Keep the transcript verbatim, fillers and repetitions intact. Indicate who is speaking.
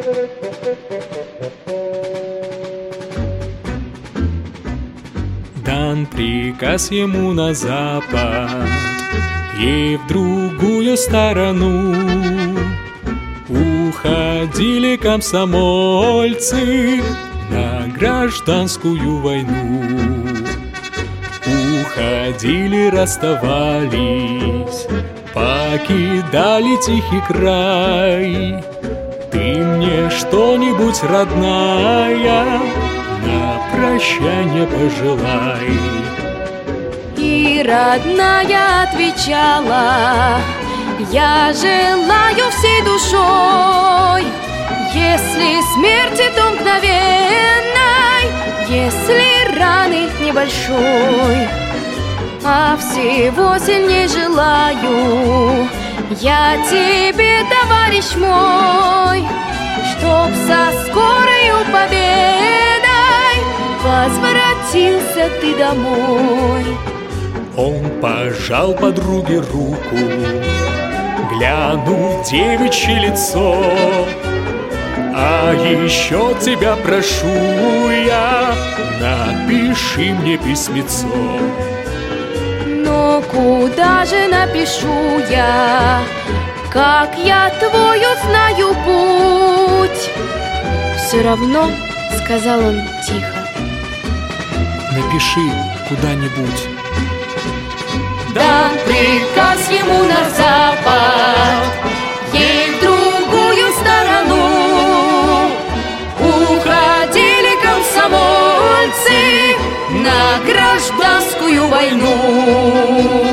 Speaker 1: Дан приказ ему на запад и в другую сторону уходили комсомольцы на гражданскую войну. Уходили, расставались, покидали тихий край. Ты мне что-нибудь, родная, на прощание пожелай.
Speaker 2: И родная отвечала: я желаю всей душой, если смерти то мгновенной, если раны небольшой, а всего сильней желаю я тебе, товарищ мой, чтоб со скорою победой возвратился ты домой.
Speaker 1: Он пожал подруге руку, глянув в девичье лицо. А еще тебя прошу я, напиши мне письмецо.
Speaker 2: Но куда же напишу я, как я твою знаю путь? Все равно, сказал он тихо,
Speaker 1: напиши куда-нибудь.
Speaker 2: Дан приказ ему на запад, ей в другую сторону. Уходили комсомольцы на гражданскую войну.